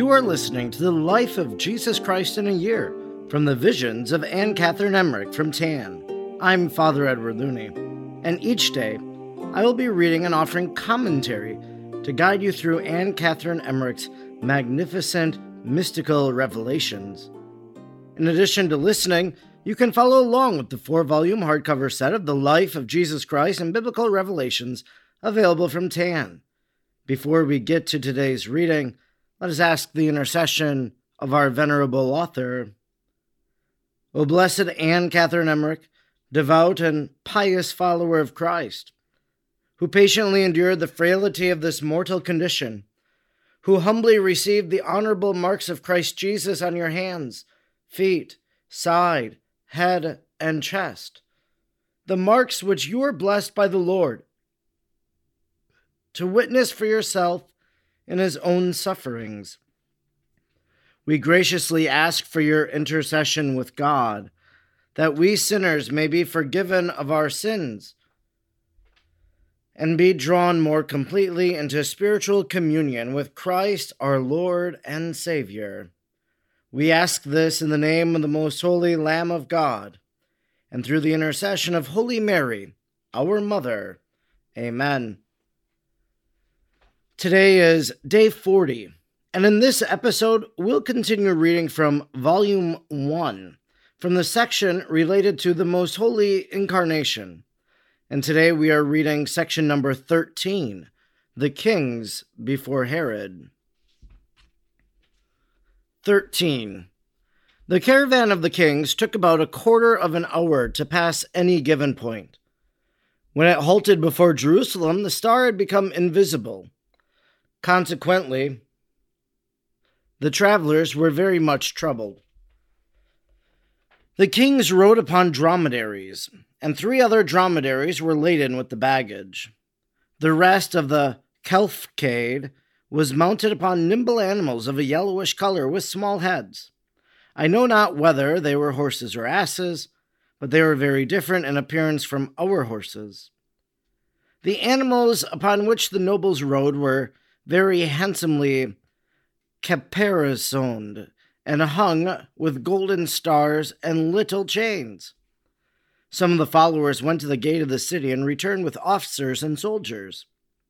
You are listening to the Life of Jesus Christ in a Year from the Visions of Anne Catherine Emmerich from TAN. I'm Father Edward Looney, and each day I will be reading and offering commentary to guide you through Anne Catherine Emmerich's magnificent mystical revelations. In addition to listening, you can follow along with the 4-volume hardcover set of The Life of Jesus Christ and Biblical Revelations available from TAN. Before we get to today's reading, let us ask the intercession of our venerable author. O blessed Anne Catherine Emmerich, devout and pious follower of Christ, who patiently endured the frailty of this mortal condition, who humbly received the honorable marks of Christ Jesus on your hands, feet, side, head, and chest, the marks which you are blessed by the Lord to witness for yourself in his own sufferings. We graciously ask for your intercession with God, that we sinners may be forgiven of our sins and be drawn more completely into spiritual communion with Christ our Lord and Savior. We ask this in the name of the most holy Lamb of God, and through the intercession of Holy Mary, our Mother. Amen. Today is day 40, and in this episode, we'll continue reading from Volume 1, from the section related to the Most Holy Incarnation. And today we are reading section number 13, The Kings Before Herod. 13. The caravan of the kings took about a quarter of an hour to pass any given point. When it halted before Jerusalem, the star had become invisible. Consequently, the travelers were very much troubled. The kings rode upon dromedaries, and 3 other dromedaries were laden with the baggage. The rest of the cavalcade was mounted upon nimble animals of a yellowish color with small heads. I know not whether they were horses or asses, but they were very different in appearance from our horses. The animals upon which the nobles rode were very handsomely caparisoned and hung with golden stars and little chains. Some of the followers went to the gate of the city and returned with officers and soldiers.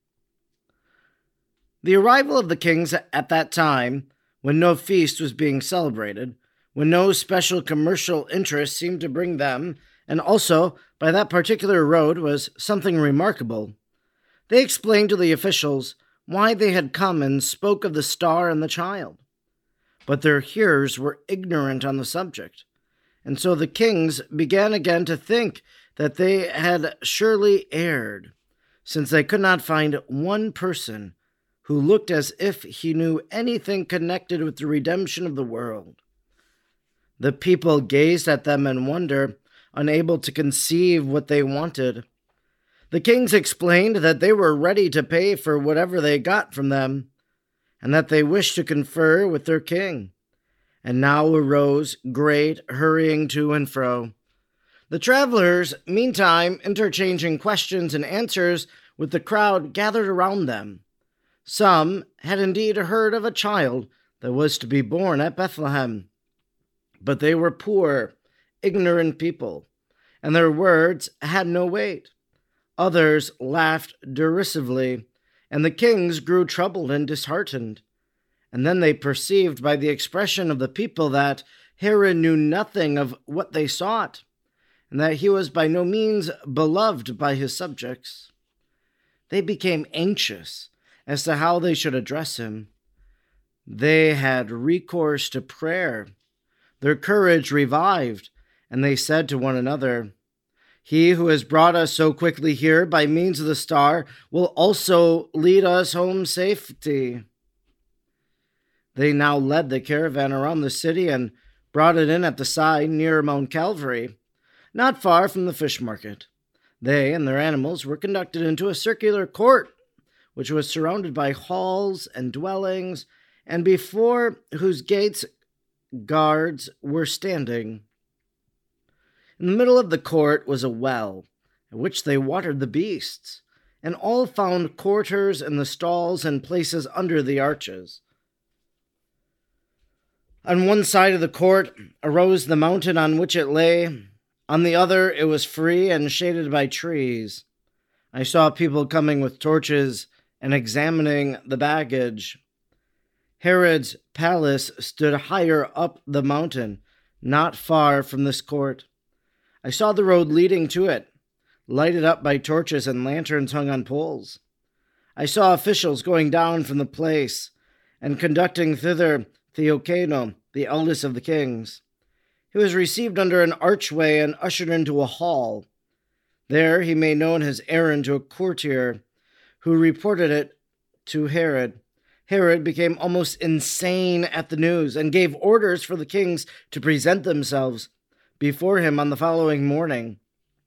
The arrival of the kings at that time, when no feast was being celebrated, when no special commercial interest seemed to bring them, and also by that particular road, was something remarkable. They explained to the officials why they had come and spoke of the star and the child. But their hearers were ignorant on the subject, and so the kings began again to think that they had surely erred, since they could not find one person who looked as if he knew anything connected with the redemption of the world. The people gazed at them in wonder, unable to conceive what they wanted. The kings explained that they were ready to pay for whatever they got from them, and that they wished to confer with their king. And now arose great hurrying to and fro. The travelers, meantime, interchanging questions and answers with the crowd gathered around them. Some had indeed heard of a child that was to be born at Bethlehem, but they were poor, ignorant people, and their words had no weight. Others laughed derisively, and the kings grew troubled and disheartened. And then they perceived by the expression of the people that Herod knew nothing of what they sought, and that he was by no means beloved by his subjects. They became anxious as to how they should address him. They had recourse to prayer. Their courage revived, and they said to one another, "He who has brought us so quickly here by means of the star will also lead us home safety." They now led the caravan around the city and brought it in at the side near Mount Calvary, not far from the fish market. They and their animals were conducted into a circular court, which was surrounded by halls and dwellings, and before whose gates guards were standing. In the middle of the court was a well, at which they watered the beasts, and all found quarters in the stalls and places under the arches. On one side of the court arose the mountain on which it lay. On the other, it was free and shaded by trees. I saw people coming with torches and examining the baggage. Herod's palace stood higher up the mountain, not far from this court. I saw the road leading to it, lighted up by torches and lanterns hung on poles. I saw officials going down from the place and conducting thither Theocano, the eldest of the kings. He was received under an archway and ushered into a hall. There he made known his errand to a courtier, who reported it to Herod. Herod became almost insane at the news and gave orders for the kings to present themselves before him on the following morning.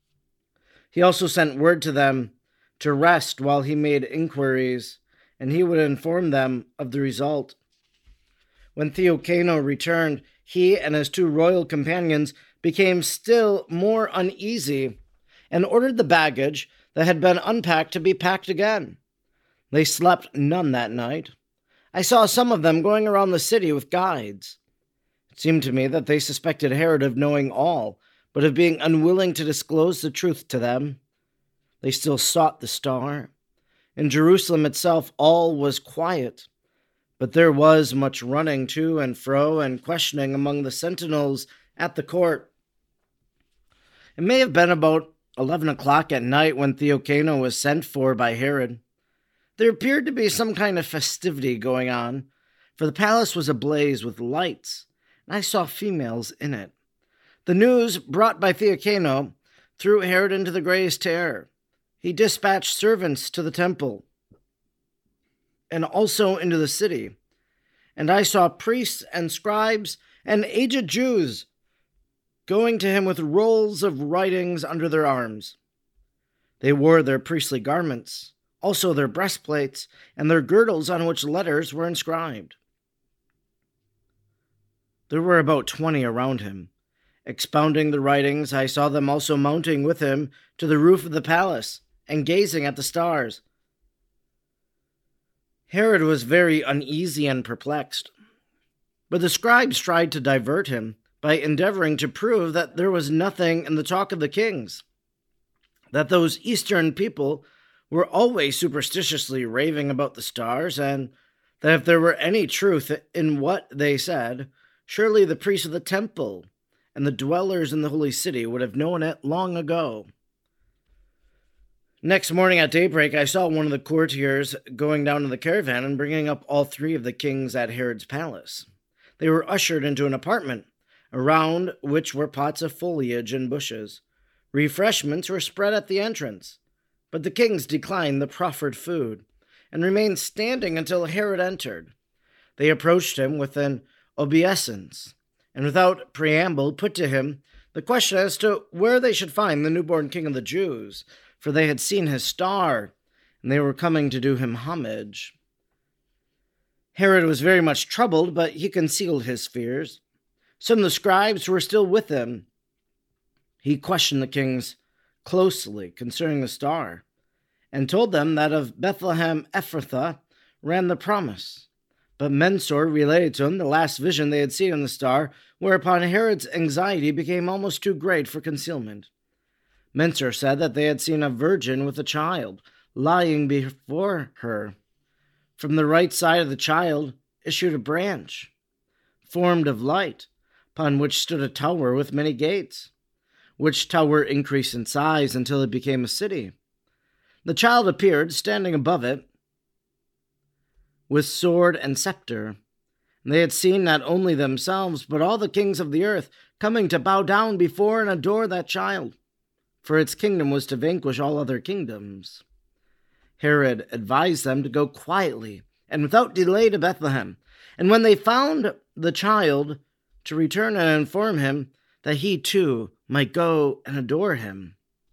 He also sent word to them to rest while he made inquiries, and he would inform them of the result. When Theocano returned, he and his 2 royal companions became still more uneasy and ordered the baggage that had been unpacked to be packed again. They slept none that night. I saw some of them going around the city with guides. It seemed to me that they suspected Herod of knowing all, but of being unwilling to disclose the truth to them. They still sought the star. In Jerusalem itself all was quiet, but there was much running to and fro and questioning among the sentinels at the court. It may have been about 11 o'clock at night when Theocano was sent for by Herod. There appeared to be some kind of festivity going on, for the palace was ablaze with lights, and I saw females in it. The news brought by Theocano threw Herod into the greatest terror. He dispatched servants to the temple and also into the city, and I saw priests and scribes and aged Jews going to him with rolls of writings under their arms. They wore their priestly garments, also their breastplates, and their girdles on which letters were inscribed. There were about 20 around him. Expounding the writings, I saw them also mounting with him to the roof of the palace and gazing at the stars. Herod was very uneasy and perplexed, but the scribes tried to divert him by endeavoring to prove that there was nothing in the talk of the kings, that those Eastern people were always superstitiously raving about the stars, and that if there were any truth in what they said, surely the priests of the temple and the dwellers in the holy city would have known it long ago. Next morning at daybreak, I saw one of the courtiers going down to the caravan and bringing up all 3 of the kings at Herod's palace. They were ushered into an apartment, around which were pots of foliage and bushes. Refreshments were spread at the entrance, but the kings declined the proffered food and remained standing until Herod entered. They approached him with an obeisance, and without preamble put to him the question as to where they should find the newborn king of the Jews, for they had seen his star, and they were coming to do him homage. Herod was very much troubled, but he concealed his fears. Some of the scribes were still with him. He questioned the kings closely concerning the star, and told them that of Bethlehem Ephrathah ran the promise. But Mensor related to him the last vision they had seen in the star, whereupon Herod's anxiety became almost too great for concealment. Mensor said that they had seen a virgin with a child lying before her. From the right side of the child issued a branch, formed of light, upon which stood a tower with many gates, which tower increased in size until it became a city. The child appeared standing above it with sword and scepter. And they had seen not only themselves, but all the kings of the earth coming to bow down before and adore that child, for its kingdom was to vanquish all other kingdoms. Herod advised them to go quietly and without delay to Bethlehem, and when they found the child, to return and inform him that he too might go and adore him.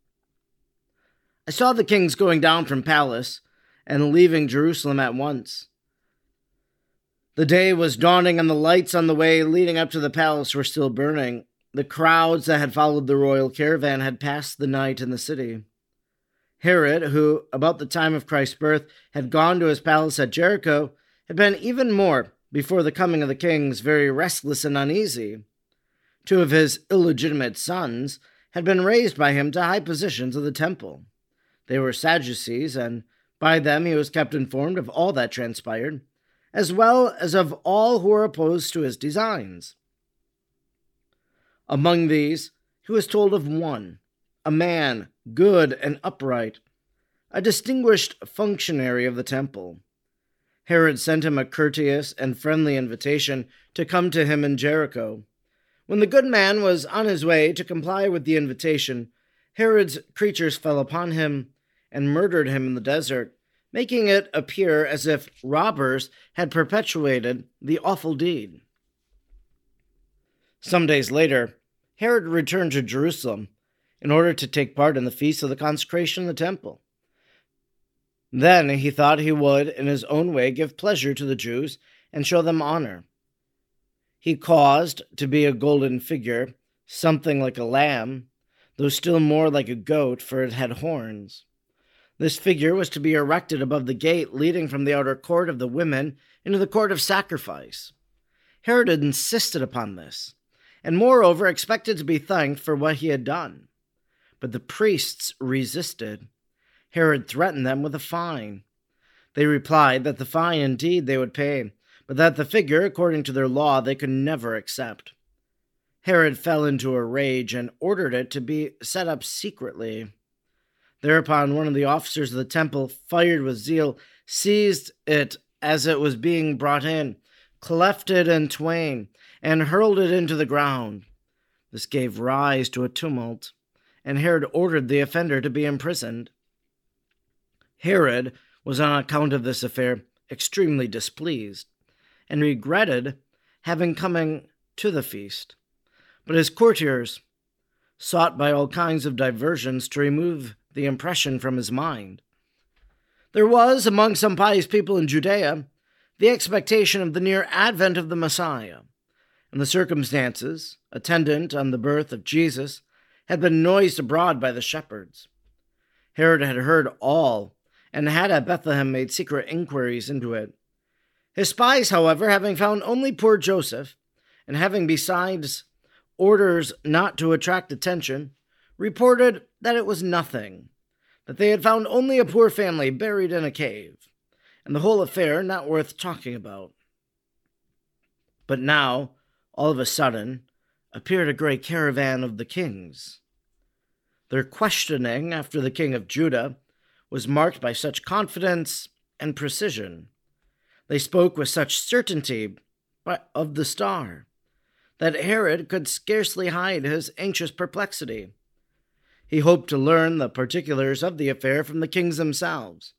I saw the kings going down from palace and leaving Jerusalem at once. The day was dawning, and the lights on the way leading up to the palace were still burning. The crowds that had followed the royal caravan had passed the night in the city. Herod, who, about the time of Christ's birth, had gone to his palace at Jericho, had been even more before the coming of the kings, very restless and uneasy. 2 of his illegitimate sons had been raised by him to high positions of the temple. They were Sadducees, and by them he was kept informed of all that transpired, as well as of all who were opposed to his designs. Among these, he was told of one, a man good and upright, a distinguished functionary of the temple. Herod sent him a courteous and friendly invitation to come to him in Jericho. When the good man was on his way to comply with the invitation, Herod's creatures fell upon him and murdered him in the desert, making it appear as if robbers had perpetuated the awful deed. Some days later, Herod returned to Jerusalem in order to take part in the feast of the consecration of the temple. Then he thought he would, in his own way, give pleasure to the Jews and show them honor. He caused to be a golden figure, something like a lamb, though still more like a goat, for it had horns. This figure was to be erected above the gate leading from the outer court of the women into the court of sacrifice. Herod had insisted upon this, and moreover expected to be thanked for what he had done. But the priests resisted. Herod threatened them with a fine. They replied that the fine indeed they would pay, but that the figure, according to their law, they could never accept. Herod fell into a rage and ordered it to be set up secretly. Thereupon one of the officers of the temple, fired with zeal, seized it as it was being brought in, cleft it in twain, and hurled it into the ground. This gave rise to a tumult, and Herod ordered the offender to be imprisoned. Herod was on account of this affair extremely displeased, and regretted having come to the feast. But his courtiers sought by all kinds of diversions to remove the impression from his mind. There was, among some pious people in Judea, the expectation of the near advent of the Messiah, and the circumstances attendant on the birth of Jesus had been noised abroad by the shepherds. Herod had heard all, and had at Bethlehem made secret inquiries into it. His spies, however, having found only poor Joseph, and having besides orders not to attract attention, reported that it was nothing, that they had found only a poor family buried in a cave, and the whole affair not worth talking about. But now, all of a sudden, appeared a great caravan of the kings. Their questioning after the king of Judah was marked by such confidence and precision. They spoke with such certainty of the star that Herod could scarcely hide his anxious perplexity. He hoped to learn the particulars of the affair from the kings themselves,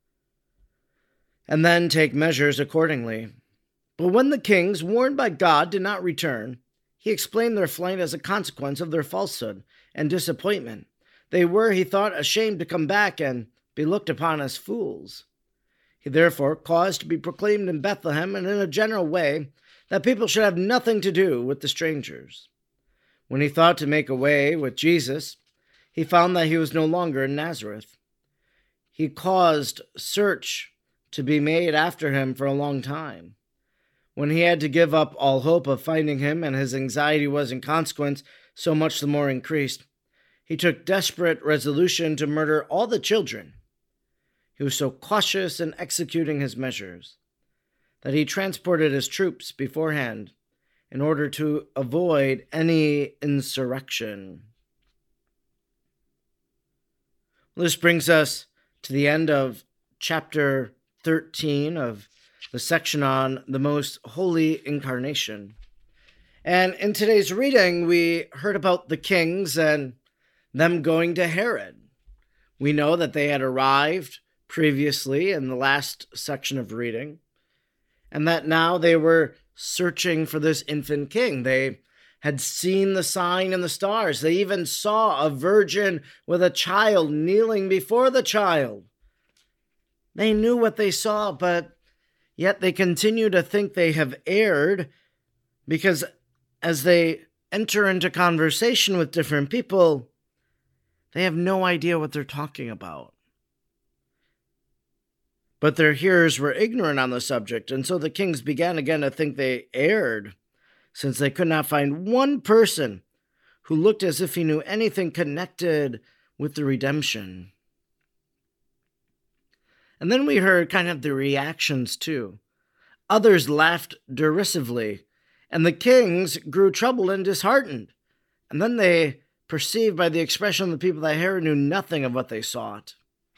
and then take measures accordingly. But when the kings, warned by God, did not return, he explained their flight as a consequence of their falsehood and disappointment. They were, he thought, ashamed to come back and be looked upon as fools. He therefore caused to be proclaimed in Bethlehem and in a general way that people should have nothing to do with the strangers. When he thought to make away with Jesus, he found that he was no longer in Nazareth. He caused search to be made after him for a long time. When he had to give up all hope of finding him, and his anxiety was in consequence so much the more increased, he took desperate resolution to murder all the children. He was so cautious in executing his measures that he transported his troops beforehand in order to avoid any insurrection. This brings us to the end of chapter 13 of the section on the Most Holy Incarnation. And in today's reading, we heard about the kings and them going to Herod. We know that they had arrived previously in the last section of reading, and that now they were searching for this infant king. They had seen the sign in the stars. They even saw a virgin with a child kneeling before the child. They knew what they saw, but yet they continue to think they have erred, because as they enter into conversation with different people, they have no idea what they're talking about. But their hearers were ignorant on the subject, and so the kings began again to think they erred, since they could not find one person who looked as if he knew anything connected with the redemption. And then we heard kind of the reactions too. Others laughed derisively, and the kings grew troubled and disheartened. And then they perceived by the expression of the people that Herod knew nothing of what they sought.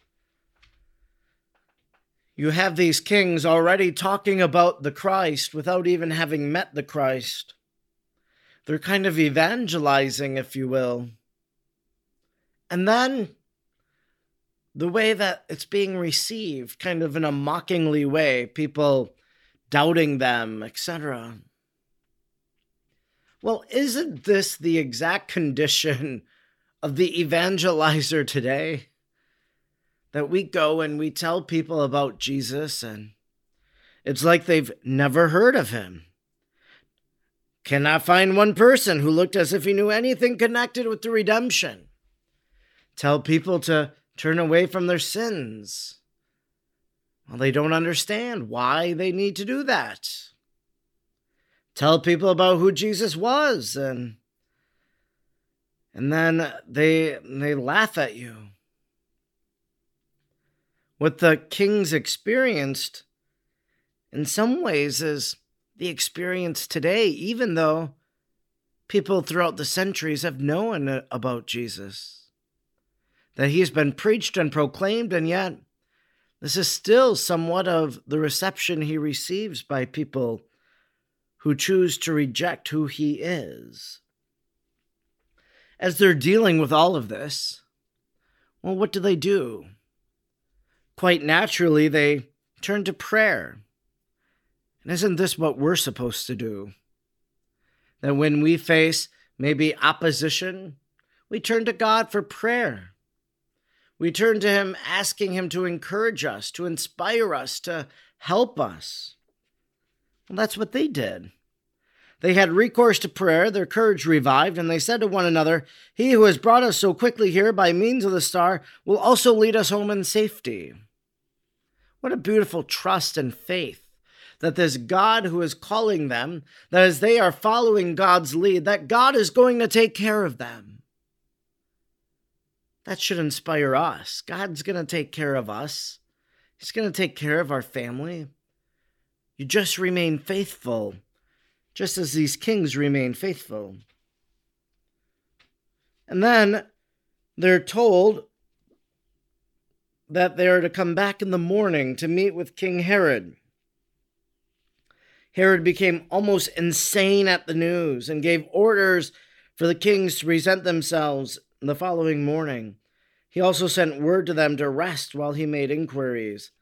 You have these kings already talking about the Christ without even having met the Christ. They're kind of evangelizing, if you will. And then the way that it's being received, kind of in a mockingly way, people doubting them, etc. Well, isn't this the exact condition of the evangelizer today? That we go and we tell people about Jesus and it's like they've never heard of him. Cannot find one person who looked as if he knew anything connected with the redemption. Tell people to turn away from their sins. Well, they don't understand why they need to do that. Tell people about who Jesus was, and then they laugh at you. What the kings experienced, in some ways, is the experience today, even though people throughout the centuries have known about Jesus. That he's been preached and proclaimed, and yet this is still somewhat of the reception he receives by people who choose to reject who he is. As they're dealing with all of this, well, what do? Quite naturally, they turn to prayer. And isn't this what we're supposed to do? That when we face maybe opposition, we turn to God for prayer. We turn to him asking him to encourage us, to inspire us, to help us. Well, that's what they did. They had recourse to prayer, their courage revived, and they said to one another, "He who has brought us so quickly here by means of the star will also lead us home in safety." What a beautiful trust and faith that this God who is calling them, that as they are following God's lead, that God is going to take care of them. That should inspire us. God's going to take care of us. He's going to take care of our family. You just remain faithful, just as these kings remain faithful. And then they're told that they are to come back in the morning to meet with King Herod. Herod became almost insane at the news and gave orders for the kings to present themselves the following morning. He also sent word to them to rest while he made inquiries.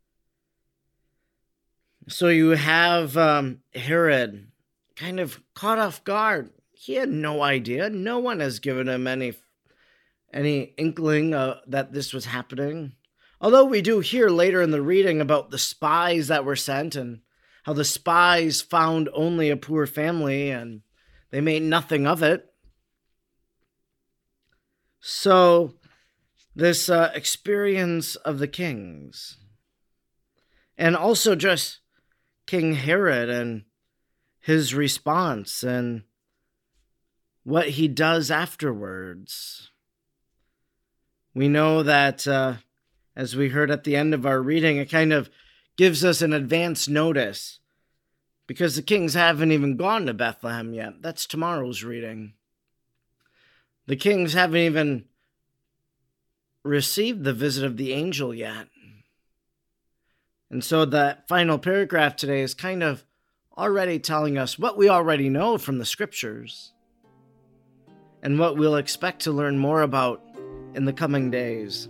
So you have Herod kind of caught off guard. He had no idea. No one has given him any inkling that this was happening. Although we do hear later in the reading about the spies that were sent and how the spies found only a poor family and they made nothing of it. So this experience of the kings, and also just King Herod and his response and what he does afterwards. We know that, as we heard at the end of our reading, it kind of gives us an advance notice because the kings haven't even gone to Bethlehem yet. That's tomorrow's reading. The kings haven't even received the visit of the angel yet. And so the final paragraph today is kind of already telling us what we already know from the scriptures and what we'll expect to learn more about in the coming days.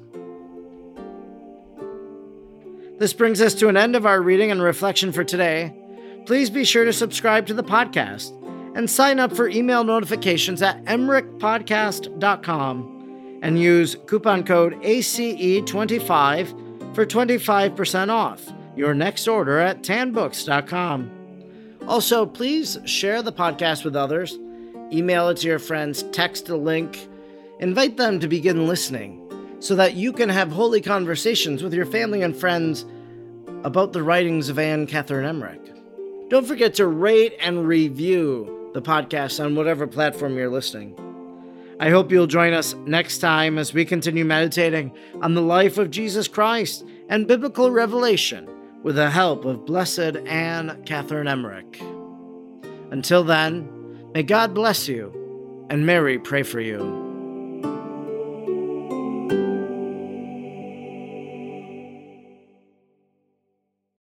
This brings us to an end of our reading and reflection for today. Please be sure to subscribe to the podcast and sign up for email notifications at emrickpodcast.com and use coupon code ACE25 for 25% off your next order at tanbooks.com. Also, please share the podcast with others, email it to your friends, text a link, invite them to begin listening so that you can have holy conversations with your family and friends about the writings of Anne Catherine Emmerich. Don't forget to rate and review the podcast on whatever platform you're listening. I hope you'll join us next time as we continue meditating on the life of Jesus Christ and biblical revelation with the help of Blessed Anne Catherine Emmerich. Until then, may God bless you and Mary pray for you.